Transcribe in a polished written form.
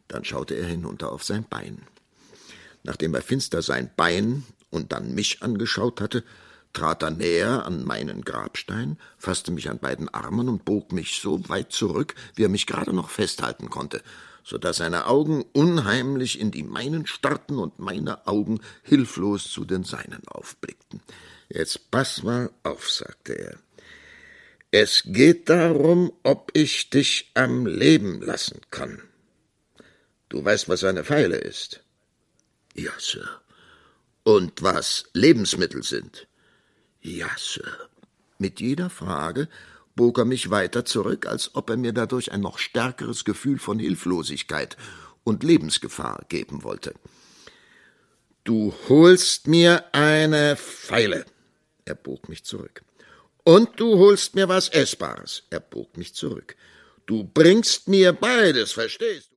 Dann schaute er hinunter auf sein Bein. Nachdem er finster sein Bein und dann mich angeschaut hatte, trat er näher an meinen Grabstein, fasste mich an beiden Armen und bog mich so weit zurück, wie er mich gerade noch festhalten konnte, so daß seine Augen unheimlich in die meinen starrten und meine Augen hilflos zu den seinen aufblickten. »Jetzt pass mal auf«, sagte er. »Es geht darum, ob ich dich am Leben lassen kann. Du weißt, was eine Feile ist?« »Ja, Sir.« »Und was Lebensmittel sind?« »Ja, Sir.« Mit jeder Frage bog er mich weiter zurück, als ob er mir dadurch ein noch stärkeres Gefühl von Hilflosigkeit und Lebensgefahr geben wollte. »Du holst mir eine Feile«, er bog mich zurück. »Und du holst mir was Essbares«, er bog mich zurück. »Du bringst mir beides, verstehst du?«